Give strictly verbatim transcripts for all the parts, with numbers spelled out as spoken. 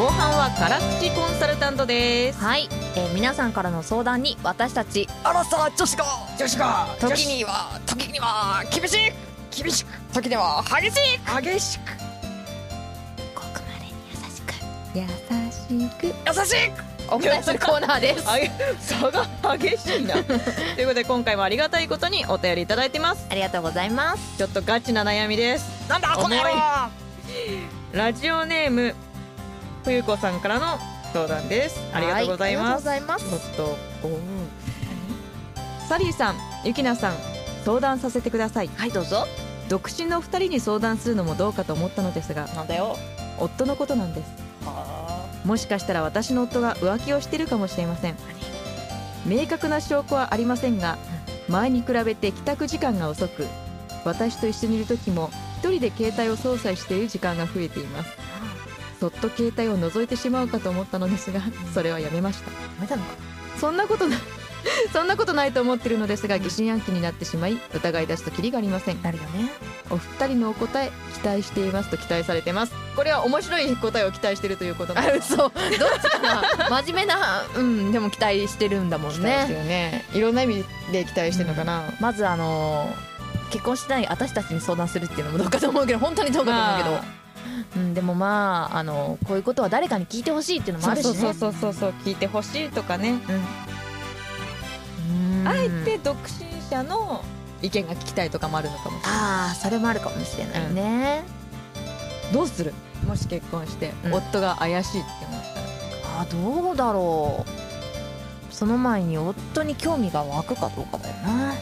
後半は辛口コンサルタントです。 はい、えー、皆さんからの相談に私たちあらさ女子が女子が時には時には厳しい厳しく時には激しい激しくごくまれに優しく優しく優しくお答えするコーナーですあ差が激しいなということで今回もありがたいことにお便りいただいてます。 ありがとうございます。 ちょっとガチな悩みです。 なんだこの野郎。 ラジオネーム冬子さんからの相談です。ありがとうございます。 はい、ありがとうございます。 ちょっとおサリーさん、ゆきなさん、相談させてください。 はい、どうぞ。 独身のふたりに相談するのもどうかと思ったのですが、 なんだよ。 夫のことなんです。 あもしかしたら私の夫が浮気をしているかもしれません。明確な証拠はありませんが、前に比べて帰宅時間が遅く、私と一緒にいる時も一人で携帯を操作している時間が増えています。そっと携帯を覗いてしまうかと思ったのですが、それはやめました。 やめたのか。 そんなことないそんなことないと思ってるのですが、疑心暗鬼になってしまい、疑い出すとキリがありません。 なるよね。 お二人のお答え期待していますと期待されてます。これは面白い答えを期待しているということなんあ、 です。 嘘。どっちかな。真面目な、うん、でも期待してるんだもん期待してね。 るね。いろんな意味で期待してるのかな。 まずあのー、結婚してない私たちに相談するっていうのもどうかと思うけど、本当にどうかと思うけど、 まあうん、でもまあ、あのこういうことは誰かに聞いてほしいっていうのもあるしね。 そうそうそうそう、聞いてほしいとかね、 うん、 あえて独身者の意見が聞きたいとかもあるのかもしれない。 ああ、それもあるかもしれないね、 どうする、もし結婚して、 うん夫が怪しいって思ったら。 あー、どうだろう。その前に夫に興味が湧くかどうかだよな。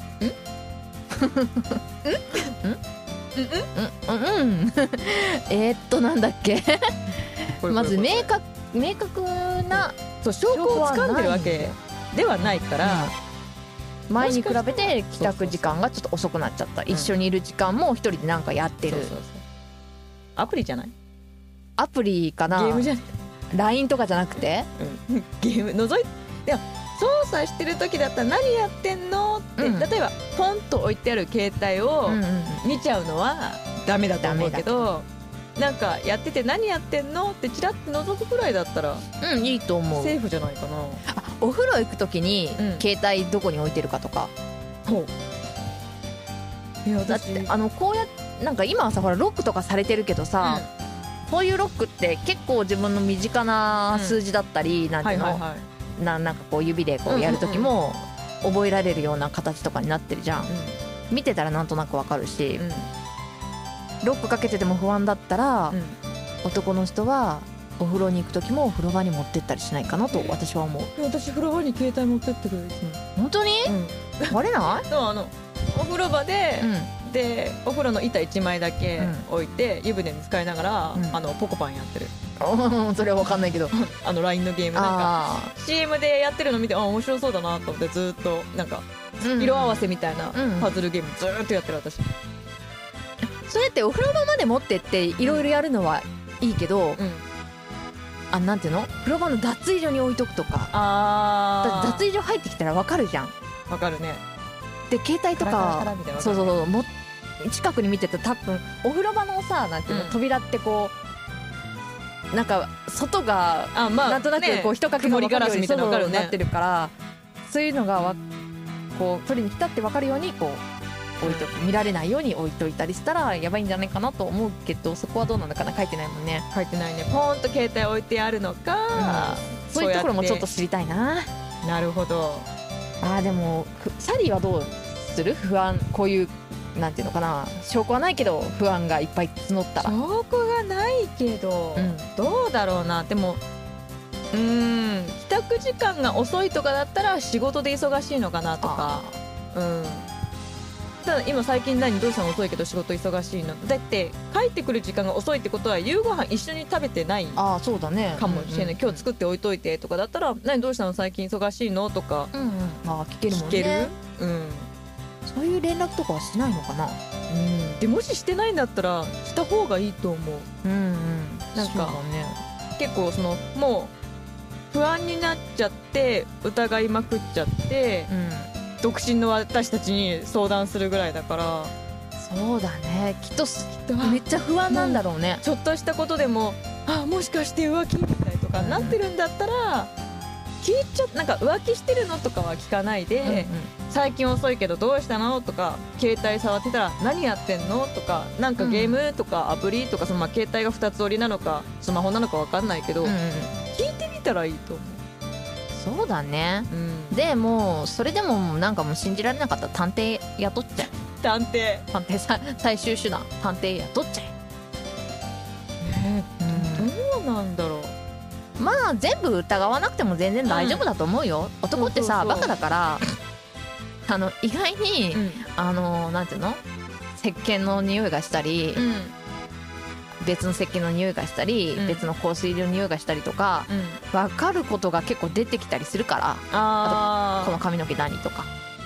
うんうんうんうんえーっとなんだっけまず明確明確なそう証拠を掴んでるわけではないから、 前に比べて帰宅時間がちょっと遅くなっちゃった。一緒にいる時間も一人でなんかやってる。 そうそうそう、アプリじゃない、 アプリかな。 ゲームじゃない、 ライン とかじゃなくて、 うん、ゲーム覗いて、でも操作してる時だったら何やってんのって、 うん例えばポンと置いてある携帯をうんうんうん見ちゃうのはダメだと思うけど、なんかやってて何やってんのってチラッと覗くくらいだったらうん、いいと思う。 セーフじゃないかな。 あ、お風呂行く時に、 うん携帯どこに置いてるかとか。 ほう、いやだってあのこうやってなんか今はさ、ほらロックとかされてるけどさ、こういうロックって結構自分の身近な数字だったり、なんていうの、 はいはいはい、 ななんかこう指でこうやる時も覚えられるような形とかになってるじゃん。見てたらなんとなくわかるし、 うんうんロックかけてても不安だったら、 うん、 男の人はお風呂に行く時も風呂場に持ってったりしないかなと私は思う。 私風呂場に携帯持ってってくれるいつも。 本当にうん、 バレない？ そう、あのお風呂場で、 うでお風呂の板いちまいだけうん置いて、湯船に使いながら、 うんあのポコパンやってるんそれは分かんないけどあの ライン のゲームなんかあシーエム でやってるの見て、あ面白そうだなと思ってずっとなんかー、うん色合わせみたいなうんパズルゲームずーっとやってる私。 そうやってお風呂場まで持ってっていろいろやるのはいいけど、 うん、 あ、なんていうの、風呂場の脱衣所に置いとくとか。だってあ脱衣所入ってきたら分かるじゃん。 ーわかるね。 で携帯とカラカラカかラみたいなのそうそうわかそうも近くに見てたら多分お風呂場のさ、なんていうの、 うん扉ってこうなんか外がるあ、まあ、 なんとなくこうね人影が分かるように曇りガラスみたいなの分かるねそうなってるから、そういうのがわこう取りに来たって分かるようにこう置いとく、見られないように置いといたりしたらやばいんじゃないかなと思うけど、そこはどうなのかな、書いてないもんね。 書いてないね。ポーンと携帯置いてあるのか、 そういうところもちょっとそ知りたいな。 うやってなるほど。 あーでもふサリーはどうする？不安、こういうなんていうのかな、証拠はないけど不安がいっぱい募ったら。 証拠がないけど、 うんどうだろうな。でもうーん帰宅時間が遅いとかだったら仕事で忙しいのかなとか。うんただ今最近何どうしたの遅いけど仕事忙しいのだって帰ってくる時間が遅いってことは夕ご飯一緒に食べてないああ、そうだね。 かもしれない、今日作っておいといてとかだったら何どうしたの最近忙しいのとかうんうん、ああ聞けるもん聞ける、 ね。 うんそういう連絡とかはしないのかな。 うん、でもししてないんだったらした方がいいと思う。 うんうん、 なんかそうだね。 結構そのもう不安になっちゃって疑いまくっちゃってうん、 独身の私たちに相談するぐらいだからそうだね。きっとすとめっちゃ不安なんだろうね。 ちょっとしたことでもあもしかして浮気みたいとかなってるんだったら聞いちゃなんか浮気してるのとかは聞かないで、 うんうん、 最近遅いけどどうしたのとか、携帯触ってたら何やってんのとか、なんかゲームとかアプリとか、そのまあ携帯がふたつ折りなのかスマホなのか分かんないけど、 うんうん、 聞いてみたらいいと思う。 そうだね、 うん、 でもうそれでもなんかもう信じられなかったら探偵雇っちゃえ。 探偵探偵さ最終手段探偵雇っちゃえ。 ねうんどうなんだろう。 まあ全部疑わなくても全然大丈夫だと思うよ、うん、男ってさそうそうそうバカだからあの意外に、 うん、 あのなんていうの石鹸の匂いがしたり、 うん、 別の石鹸の匂いがしたり、 うん、 別の香水の匂いがしたりとか、 うん、 分かることが結構出てきたりするから、 あこの髪の毛何とか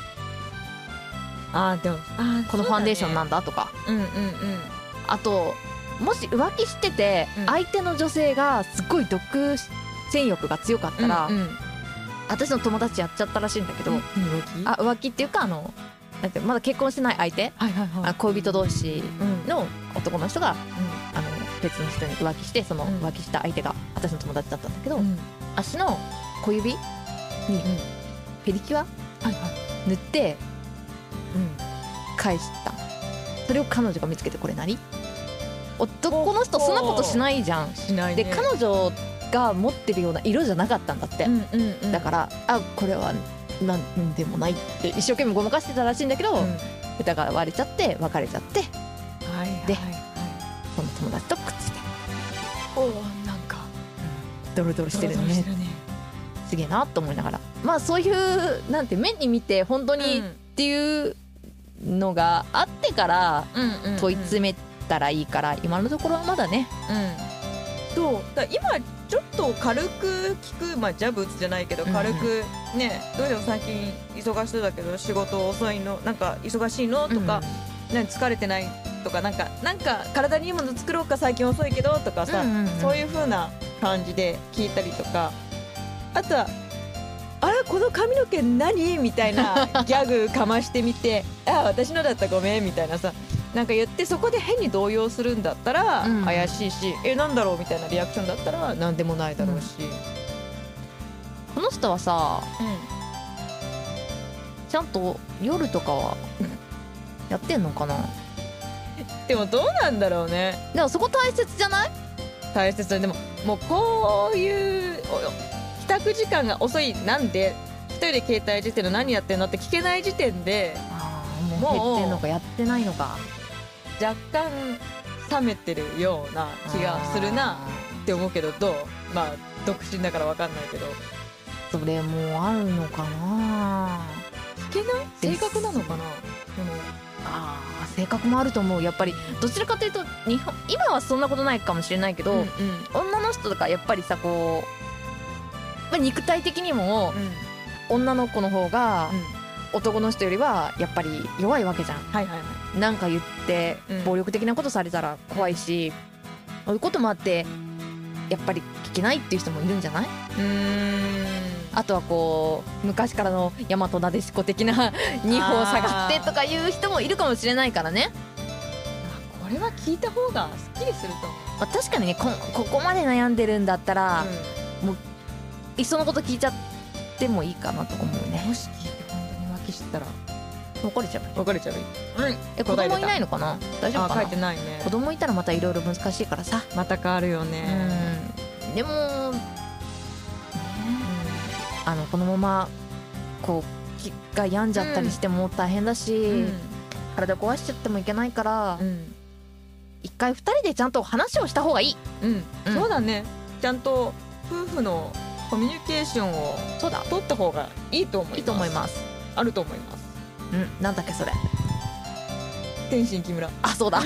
あーでもあこのファンデーションなんだ、 だとか、 うんうんうんあともし浮気してて、 うん相手の女性がすっごい毒性欲が強かったら、 うんうん、 私の友達やっちゃったらしいんだけど、 浮気あ浮気っていうかあのなんてまだ結婚してない相手、 はいはいはい、 あ恋人同士うんの男の人があの別の人に浮気して、そのうん浮気した相手が私の友達だったんだけど、 うんうん足の小指にペディキュアはいはい塗ってうん返した。それを彼女が見つけて、これ何？男の人そんなことしないじゃん。 しないね。 で彼女が持ってるような色じゃなかったんだって、 うんうんうん、 だからあこれはなんでもないって一生懸命ごまかしてたらしいんだけど、 うん、 疑われちゃって別れちゃって、 はいはいではい、 その友達とくっついておおなんかドロドロしてるドロドロねしてるね。 すげえなと思いながら、まあそういうなんて目に見て本当にっていうのがあってからうんうん、 問い詰めたらいいから、今のところはまだね。 うん、そうだ今ちょっと軽く聞く、まあジャブ打つじゃないけど軽くね、どうしても最近忙しそうだけど仕事遅いのなんか忙しいのとか、ね、疲れてないとかなんかなんか体にいいもの作ろうか最近遅いけどとかさ、 うんうんうんそういう風な感じで聞いたりとか、あとはあれこの髪の毛何みたいなギャグかましてみてあ私のだったごめんみたいなさなんか言って、そこで変に動揺するんだったらうん怪しいし、えなんだろうみたいなリアクションだったらなんでもないだろうし、 この人はさうんちゃんと夜とかはやってんのかな。 でもどうなんだろうね。 でもそこ大切じゃない？ 大切だ。でももうこういうお帰宅時間が遅いなんで一人で携帯いじってるの何やってんのって聞けない時点でああもう減ってんのかやってないのか若干冷めてるような気がするなって思うけど、どう？まあ独身だから分かんないけどそれもあるのかな。 聞けない性格なのかな。そのああ性格もあると思う。やっぱりどちらかというと日本今はそんなことないかもしれないけど、 うんうん女の人とかやっぱりさこう、まあ、肉体的にも女の子の方がうん男の人よりはやっぱり弱いわけじゃん。 はいはいはいなんか言ってうん暴力的なことされたら怖いし、そういうこともあってやっぱり聞けないっていう人もいるんじゃない？ うーんあとはこう昔からの大和なでしこ的な二歩下がってとかいう人もいるかもしれないからね。 あこれは聞いた方がすっきりすると思う。 まあ、確かにね こ, ここまで悩んでるんだったら、いっそのこと聞いちゃってもいいかなと思うね。 もし聞いて本当に浮気してたら別れちゃう。 別れちゃう。うんえ子供いないのかな。大丈夫あかな。 書いてないね。 子供いたらまたいろいろ難しいからさ。 また変わるよね。 うんでもあのこのままこう気が病んじゃったりしても大変だし、 うん体壊しちゃってもいけないから、 うん一回二人でちゃんと話をした方がいい。 うんうんそうだね。ちゃんと夫婦のコミュニケーションをそうだ取った方がいいと思います。 いいと思います。 あると思います。 うんなんだっけそれ。 天心木村あそうだ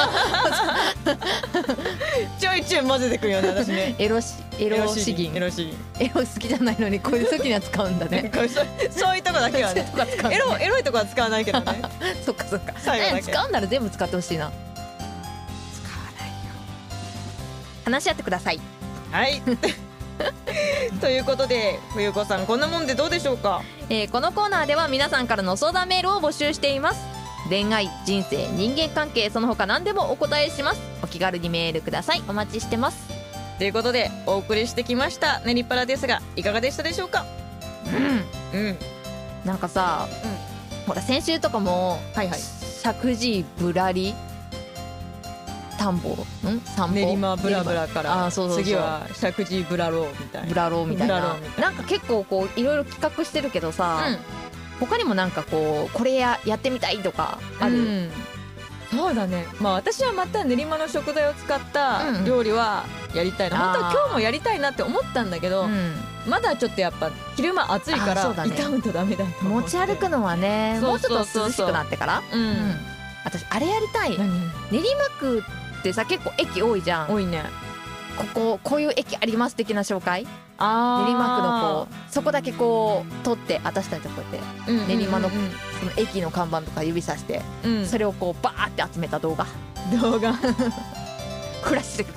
ちょいちょい混ぜてくるよね私ね。 エロしエロ詩吟エロ詩吟エロ好きじゃないのにこういう時には使うんだね。 これそそういうとこだけはね。 とか使うんだねエロエロいとこは使わないけどね。 そっかそっか。 最後だけね使うんなら全部使ってほしいな。 使わないよ。 話し合ってください。 はいということで冬子さんこんなもんでどうでしょうか。 えーこのコーナーでは皆さんからの相談メールを募集しています。恋愛、人生、人間関係その他何でもお答えします。お気軽にメールください。お待ちしてます。 ということでお送りしてきましたネリパラですが、いかがでしたでしょうか。 うんうん、 なんかさ、 うん、 ほら先週とかもはいはい、 石神井ぶらり田んぼん散歩練馬ブラブラからあーそうそうそう次は石神井ブラローみたいな。 ブラローみたいブラなローみたいななんか結構こういろいろ企画してるけどさ、 うん他にもなんかこうこれややってみたいとかある、 うんそうだね、まあ私はまた練馬の食材を使ったうん料理はやりたいな、 あー本当は今日もやりたいなって思ったんだけど、 うんまだちょっとやっぱ昼間暑いからあそうだね傷むとダメだと思って持ち歩くのはねもうちょっと涼しくなってからうん、 うん私あれやりたい。 何練馬区ってさ結構駅多いじゃん。 多いね。 こここういう駅あります的な紹介。 あ練馬区のこうそこだけこう撮って私たちとこうやってう、うんうんうんうん、 練馬のその駅の看板とか指さして、 うん、 それをこうバーって集めた動画動画フラッシュでくる。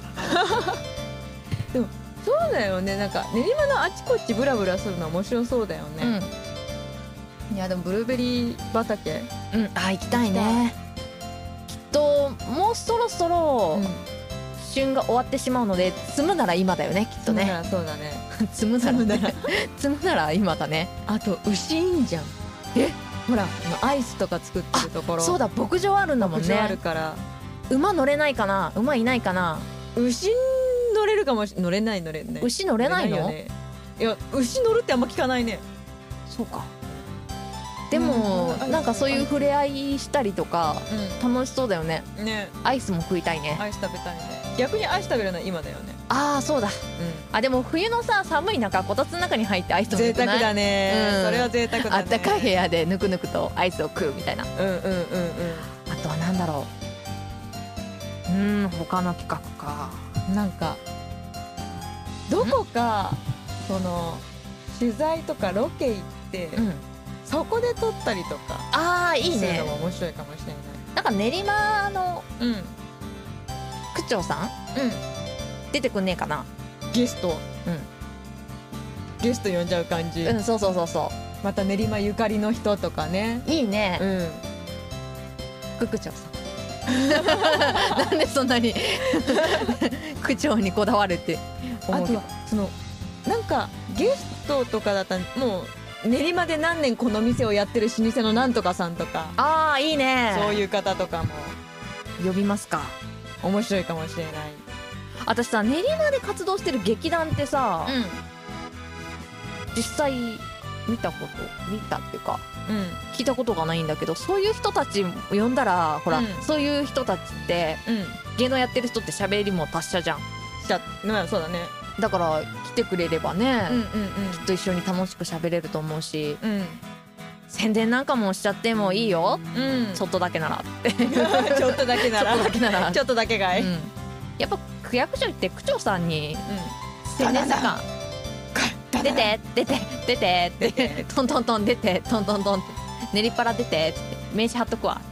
そうだよね、なんか練馬のあちこちブラブラするの面白そうだよね、いやでもブルーベリー畑、 うん、うん、あ行きたいね。きっともうそろそろうん旬が終わってしまうので摘むなら今だよねきっとね。 そうならそうだね。 摘むならそうだな摘むなら今だね。 あと牛いいんじゃん。 えほらあのアイスとか作ってるところ。 そうだ牧場あるんだもん牧場あるね。 から馬乗れないかな、馬いないかな。 牛乗れるかもし乗れない乗れない牛乗れないの？ よね。いや牛乗るってあんま聞かないね。 そうか。でも、 うんなんかそういう触れ合いしたりとか楽しそうだよね。 うんね、 アイスも食いたいね。 アイス食べたいね。逆にアイス食べるのは今だよね。 ああそうだ。 うあでも冬のさ寒い中こたつの中に入ってアイスん、 を抜くない。 贅沢だね、 うんそれは贅沢だね。 あったかい部屋でぬくぬくとアイスを食うみたいな。 うんうんうんうん。 あとはなんだろう。うーん他の企画か。 なんかどこかその取材とかロケ行って、 うん。 そこで撮ったりとかああいいねするの。も面白いかもしれなんか練馬のない。うん区長さんうん。 出てくんねえかな。 ゲスト、 うんゲスト呼んじゃう感じ、 うんそうそうそうそまた練馬ゆかりの人とかね。 う。いいね。 うん副区長さん。なんでそんなに区長にこだわるってあと思うけどはそのなんかゲストとかだったらもう練馬で何年この店をやってる老舗のなんとかさんとか、 ああいいね。 そういう方とかも呼びますか。 面白いかもしれない。 私さ練馬で活動してる劇団ってさ、実際見たこと見たっていうかうんうん聞いたことがないんだけど、そういう人たち呼んだらほら、 うんそういう人たちってうん芸能やってる人って喋りも達者じゃん。 しちゃまあそうだね。 だから来てくれればね、 うんうんきっと一緒に楽しく喋れると思うし、 うんうん宣伝なんかもしちゃってもいいよ、 うんちょっとだけならってちょっとだけなちょっらとだけならちょっとだけがい、 うんやっぱ区役所行って区長さんにう宣伝とか出て出て出て出っててトントントン出てトントントンって練りっぱら出てっつって名刺貼っとくわ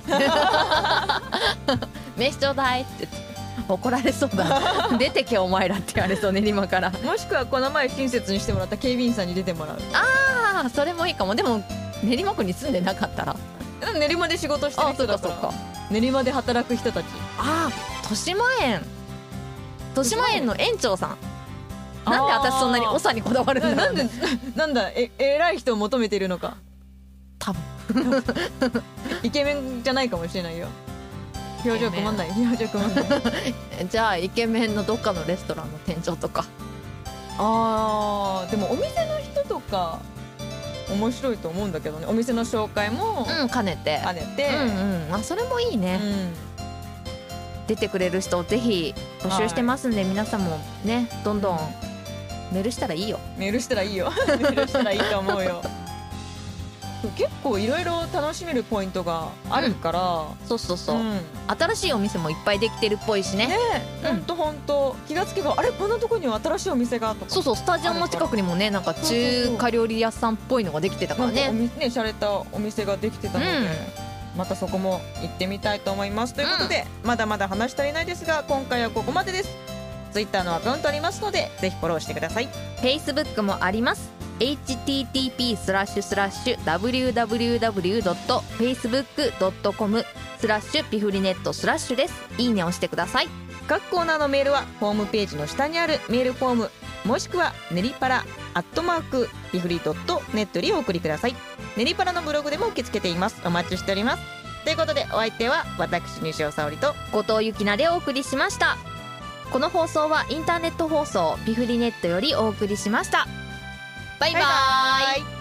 名刺ちょうだいって言って怒られそうだ出てけお前らって言われそう練馬から。 ん、もしくはこの前親切にしてもらった警備員さんに出てもらう。 ああそれもいいかも。でも練馬区に住んでなかったら練馬で仕事してるあそ人だかうかそうから練馬で働く人たち。 ああ豊島園豊島園の園長さんなんで私そんなに長にこだわるんだろう、ね、 ななんでなんだえ偉い人を求めているのか。 多分イケメンじゃないかもしれないよ。表情曇んない表情曇んないじゃあイケメンのどっかのレストランの店長とか。 あーでもお店の人とか面白いと思うんだけどね。お店の紹介もうん兼ねて兼ねて、 うんうんあそれもいいね、 うん出てくれる人をぜひ募集してますんで、皆さんもねどんどんメールしたらいいよ。 メールしたらいいよメールしたらいいと思うよ結構いろいろ楽しめるポイントがあるから、 そうそうそう、 うんね新しいお店もいっぱいできてるっぽいしね。 えほんとほんと気がつけばあれこんなとこには新しいお店がとかそうそうスタジオの近くにもねなんか中華料理屋さんっぽいのができてたからなんかおね。 店ね洒落たお店ができてたので、 うんまたそこも行ってみたいと思いますということで、まだまだ話し足りないですが今回はここまでです。ツイッターのアカウントありますのでぜひフォローしてください。 Facebook もあります。 エイチティーティーピースラッシュスラッシュダブリューダブリューダブリュードットフェイスブックドットコムスラッシュピフリネットスラッシュです。いいね押してください。 各コーナーのメールはホームページの下にあるメールフォーム、もしくはネリパラアットマークピフリドットネットにお送りください。ネリパラのブログでも受け付けています。お待ちしております。ということでお相手は私西尾沙織と後藤ゆきなでお送りしました。この放送はインターネット放送ピフリネットよりお送りしました。バイバーイ。